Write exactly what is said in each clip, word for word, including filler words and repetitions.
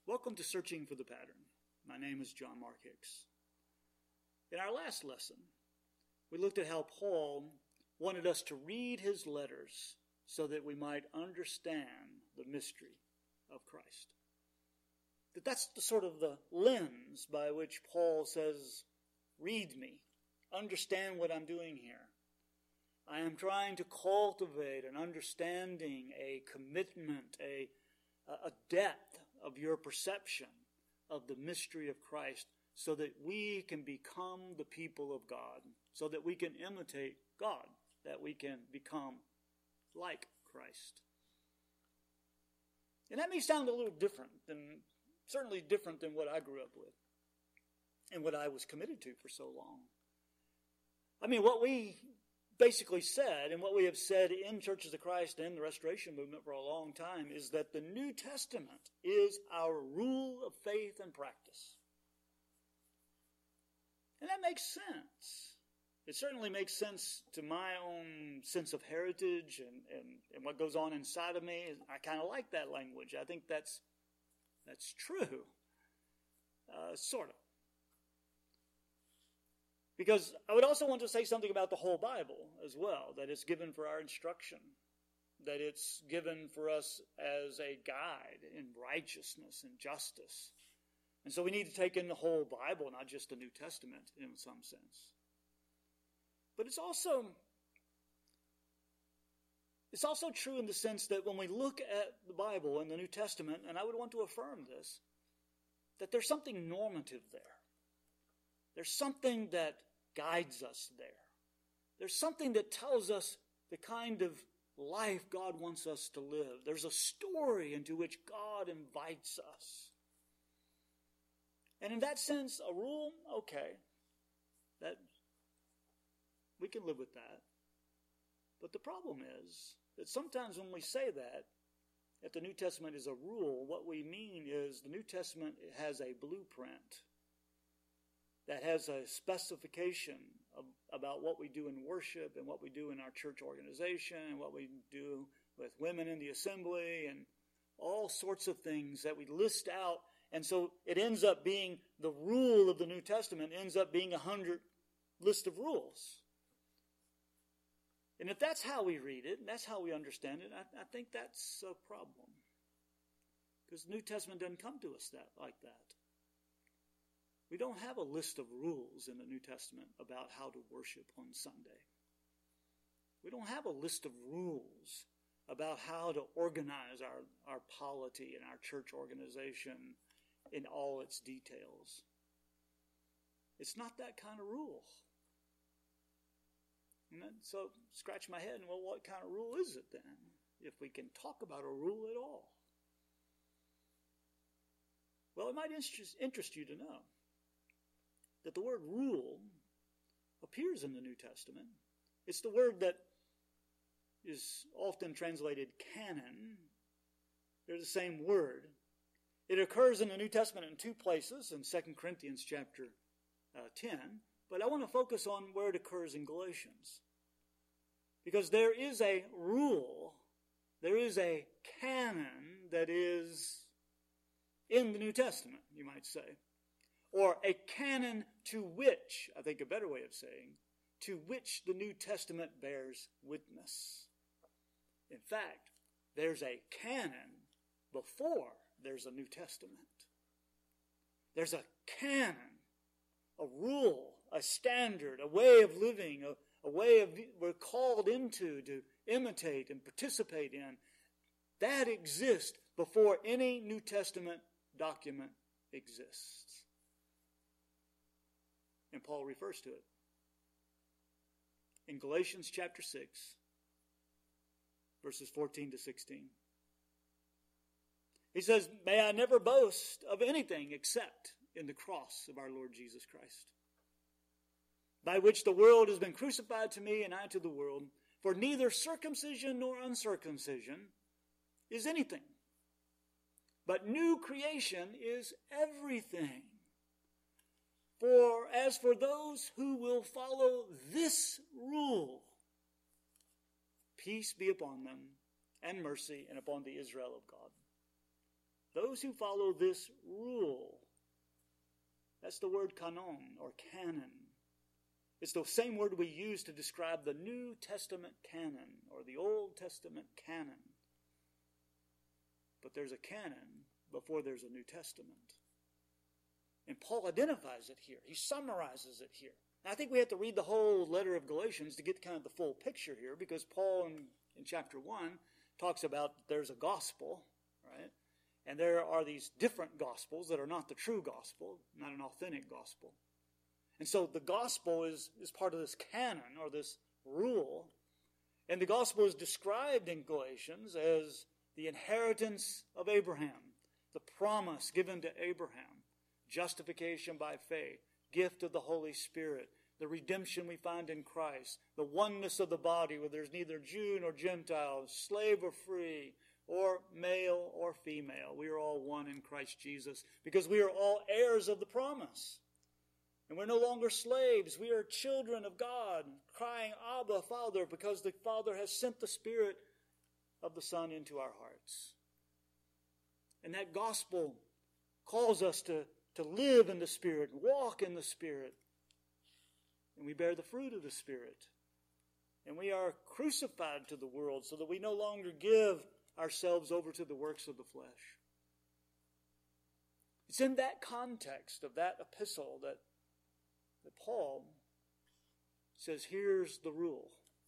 Welcome to Searching for the Pattern. My name is John Mark Hicks. In our last lesson, we looked at how Paul wanted us to read his letters so that we might understand the mystery of Christ. That that's the sort of the lens by which Paul says, read me, understand what I'm doing here. I am trying to cultivate an understanding, a commitment, a, a depth of your perception of the mystery of Christ so that we can become the people of God, so that we can imitate God, that we can become like Christ. And that may sound a little different than, certainly different than what I grew up with and what I was committed to for so long. I mean, what we basically said, and what we have said in Churches of Christ and the Restoration Movement for a long time, is that the New Testament is our rule of faith and practice. And that makes sense. It certainly makes sense to my own sense of heritage and, and, and what goes on inside of me. I kind of like that language. I think that's, that's true. Uh, sort of. Because I would also want to say something about the whole Bible as well, that it's given for our instruction, that it's given for us as a guide in righteousness and justice. And so we need to take in the whole Bible, not just the New Testament in some sense. But it's also, it's also true in the sense that when we look at the Bible and the New Testament, and I would want to affirm this, that there's something normative there. There's something that guides us there. There's something that tells us the kind of life God wants us to live. There's a story into which God invites us. And in that sense, a rule, okay, that we can live with that. But the problem is that sometimes when we say that, that the New Testament is a rule, what we mean is the New Testament has a blueprint that has a specification of, about what we do in worship and what we do in our church organization and what we do with women in the assembly and all sorts of things that we list out. And so it ends up being the rule of the New Testament ends up being a hundred list of rules. And if that's how we read it and that's how we understand it, I, I think that's a problem. Because the New Testament doesn't come to us that like that. We don't have a list of rules in the New Testament about how to worship on Sunday. We don't have a list of rules about how to organize our, our polity and our church organization in all its details. It's not that kind of rule. And then, so scratch my head and, well, what kind of rule is it then? If we can talk about a rule at all. Well, it might interest, interest you to know that the word rule appears in the New Testament. It's the word that is often translated canon. They're the same word. It occurs in the New Testament in two places, in Second Corinthians chapter uh, ten. But I want to focus on where it occurs in Galatians. Because there is a rule, there is a canon that is in the New Testament, you might say. Or a canon to which, I think a better way of saying, to which the New Testament bears witness. In fact, there's a canon before there's a New Testament. There's a canon, a rule, a standard, a way of living, a, a way of we're called into to imitate and participate in. That exists before any New Testament document exists. And Paul refers to it. In Galatians chapter six, verses fourteen to sixteen. He says, may I never boast of anything except in the cross of our Lord Jesus Christ, by which the world has been crucified to me and I to the world. For neither circumcision nor uncircumcision is anything, but new creation is everything. For as for those who will follow this rule, peace be upon them and mercy and upon the Israel of God. those who follow this rule. That's the word kanon or canon. It's the same word we use to describe the New Testament canon or the Old Testament canon. But there's a canon before there's a New Testament. And Paul identifies it here. He summarizes it here. Now, I think we have to read the whole letter of Galatians to get kind of the full picture here, because Paul in, in chapter one talks about there's a gospel, right? And there are these different gospels that are not the true gospel, not an authentic gospel. And so the gospel is, is part of this canon or this rule. And the gospel is described in Galatians as the inheritance of Abraham, the promise given to Abraham, justification by faith, gift of the Holy Spirit, the redemption we find in Christ, the oneness of the body where there's neither Jew nor Gentile, slave or free, or male or female. We are all one in Christ Jesus because we are all heirs of the promise. And we're no longer slaves. We are children of God, crying, Abba, Father, because the Father has sent the Spirit of the Son into our hearts. And that gospel calls us to, to live in the Spirit, walk in the Spirit. And we bear the fruit of the Spirit. And we are crucified to the world so that we no longer give ourselves over to the works of the flesh. It's in that context of that epistle that that Paul says, here's the rule.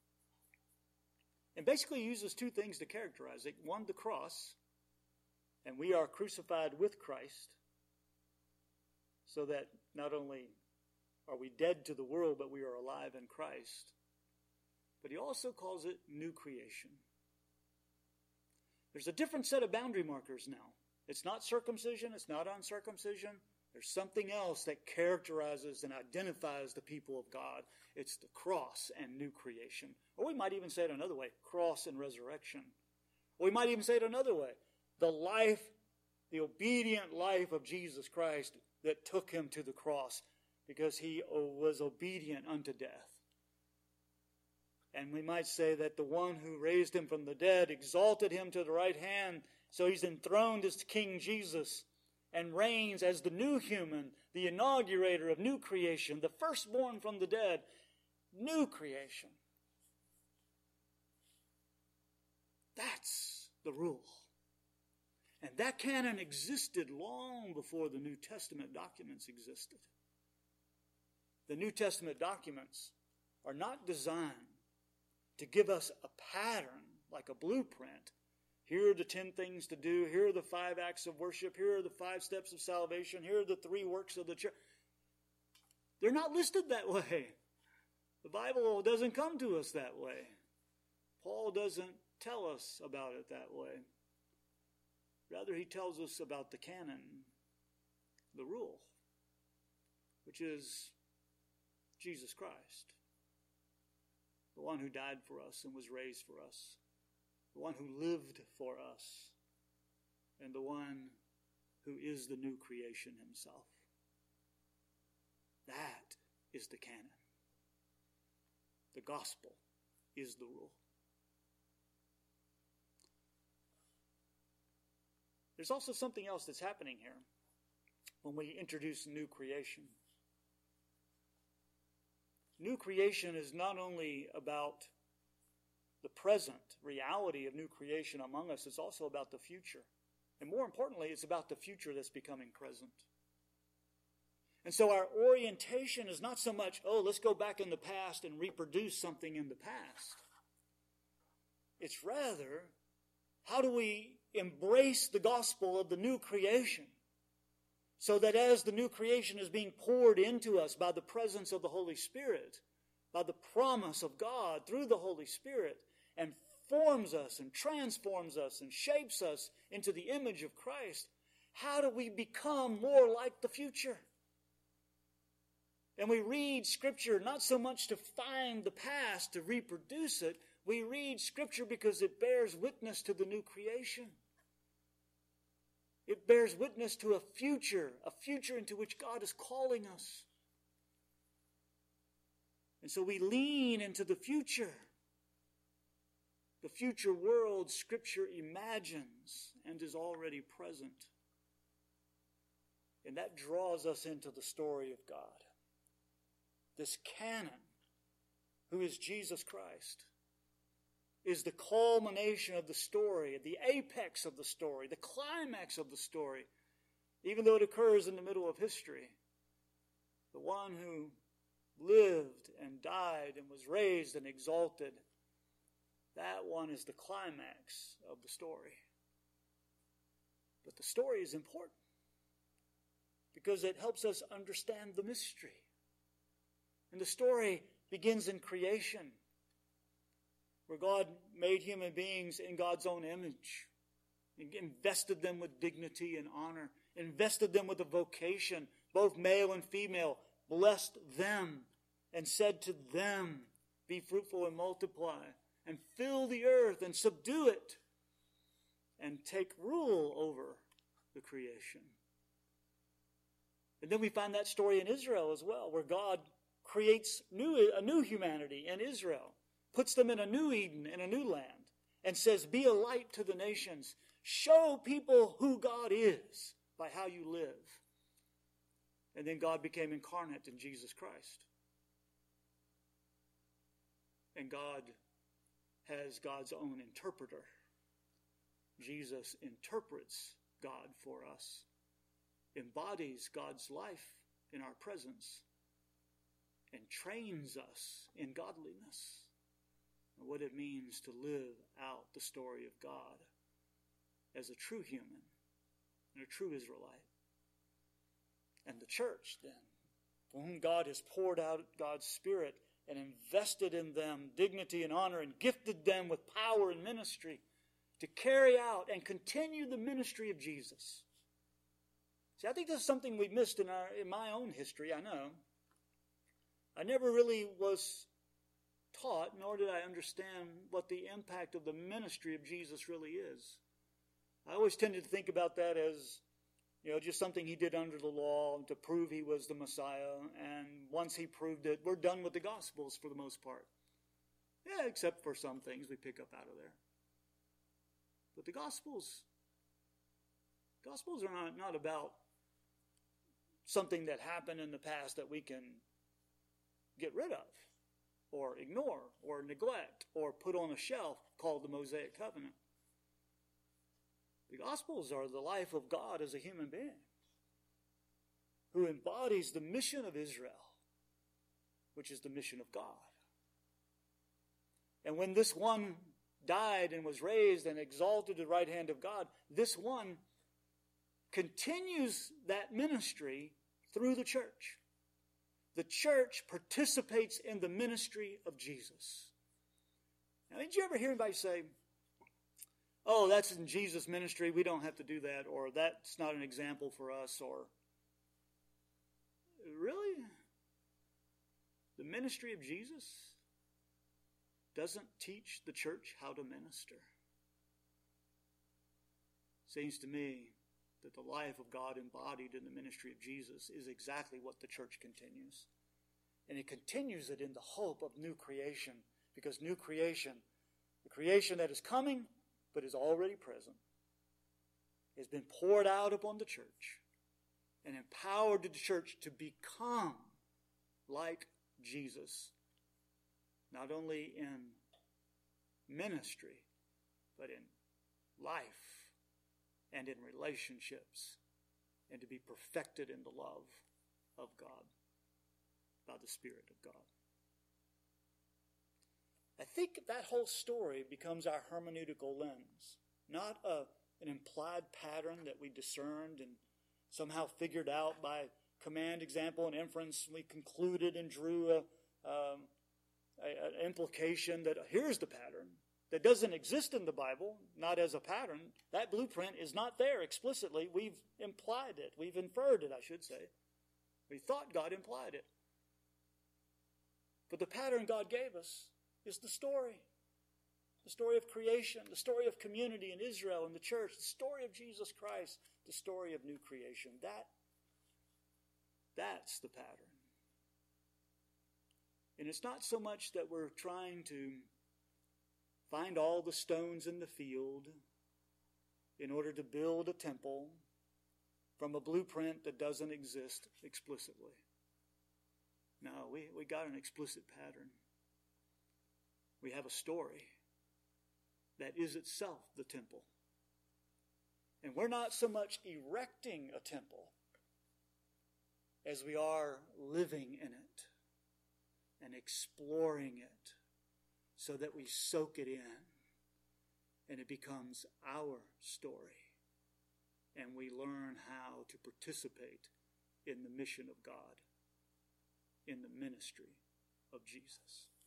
And basically uses two things to characterize it. One, the cross, and we are crucified with Christ, so that not only are we dead to the world, but we are alive in Christ. But he also calls it new creation. There's a different set of boundary markers now. It's not circumcision, it's not uncircumcision. There's something else that characterizes and identifies the people of God. It's the cross and new creation. Or we might even say it another way, cross and resurrection. Or we might even say it another way, the life, the obedient life of Jesus Christ that took him to the cross because he was obedient unto death. And we might say that the one who raised him from the dead exalted him to the right hand, so he's enthroned as King Jesus, and reigns as the new human, the inaugurator of new creation, the firstborn from the dead, new creation. That's the rule. And that canon existed long before the New Testament documents existed. The New Testament documents are not designed to give us a pattern, like a blueprint. Here are the ten things to do. Here are the five acts of worship. Here are the five steps of salvation. Here are the three works of the church. They're not listed that way. The Bible doesn't come to us that way. Paul doesn't tell us about it that way. Rather, he tells us about the canon, the rule, which is Jesus Christ, the one who died for us and was raised for us, the one who lived for us, and the one who is the new creation himself. That is the canon. The gospel is the rule. There's also something else that's happening here when we introduce new creation. New creation is not only about the present reality of new creation among us, it's also about the future. And more importantly, it's about the future that's becoming present. And so our orientation is not so much, oh, let's go back in the past and reproduce something in the past. It's rather, how do we embrace the gospel of the new creation so that as the new creation is being poured into us by the presence of the Holy Spirit, by the promise of God through the Holy Spirit, and forms us and transforms us and shapes us into the image of Christ, how do we become more like the future? And we read Scripture not so much to find the past, to reproduce it. We read Scripture because it bears witness to the new creation. It bears witness to a future, a future into which God is calling us. And so we lean into the future. the future world Scripture imagines and is already present. And that draws us into the story of God. This canon, who is Jesus Christ, is the culmination of the story, the apex of the story, the climax of the story, even though it occurs in the middle of history. The one who lived and died and was raised and exalted, that one is the climax of the story. But the story is important because it helps us understand the mystery. And the story begins in creation, where God made human beings in God's own image, and invested them with dignity and honor, invested them with a vocation, both male and female, blessed them, and said to them, be fruitful and multiply, and fill the earth and subdue it, and take rule over the creation. And then we find that story in Israel as well, where God creates new, a new humanity in Israel, puts them in a new Eden, in a new land, and says, be a light to the nations. Show people who God is by how you live. And then God became incarnate in Jesus Christ. And God has God's own interpreter. Jesus interprets God for us, embodies God's life in our presence, and trains us in godliness and what it means to live out the story of God as a true human and a true Israelite. And the church, then, for whom God has poured out God's Spirit and invested in them dignity and honor and gifted them with power and ministry to carry out and continue the ministry of Jesus. See, I think this is something we missed in our in my own history, I know. I never really was taught, nor did I understand what the impact of the ministry of Jesus really is. I always tended to think about that as, you know, just something he did under the law to prove he was the Messiah. And once he proved it, we're done with the Gospels for the most part. Yeah, except for some things we pick up out of there. But the Gospels, Gospels are not, not about something that happened in the past that we can get rid of or ignore or neglect or put on a shelf called the Mosaic Covenant. The Gospels are the life of God as a human being who embodies the mission of Israel, which is the mission of God. And when this one died and was raised and exalted to the right hand of God, this one continues that ministry through the church. The church participates in the ministry of Jesus. Now, did you ever hear anybody say, oh, that's in Jesus' ministry, we don't have to do that, or that's not an example for us, or really? The ministry of Jesus doesn't teach the church how to minister. Seems to me that the life of God embodied in the ministry of Jesus is exactly what the church continues. And it continues it in the hope of new creation, because new creation, the creation that is coming but is already present, has been poured out upon the church and empowered the church to become like Jesus, not only in ministry, but in life and in relationships, and to be perfected in the love of God by the Spirit of God. I think that whole story becomes our hermeneutical lens, not a, an implied pattern that we discerned and somehow figured out by command, example, and inference. We concluded and drew a, um, a, an implication that here's the pattern that doesn't exist in the Bible, not as a pattern. That blueprint is not there explicitly. We've implied it. We've inferred it, I should say. We thought God implied it. But the pattern God gave us is the story. The story of creation, the story of community in Israel and the church, the story of Jesus Christ, the story of new creation. That, that's the pattern. And it's not so much that we're trying to find all the stones in the field in order to build a temple from a blueprint that doesn't exist explicitly. No, we, we got an explicit pattern. We have a story that is itself the temple. And we're not so much erecting a temple as we are living in it and exploring it so that we soak it in and it becomes our story and we learn how to participate in the mission of God, in the ministry of Jesus.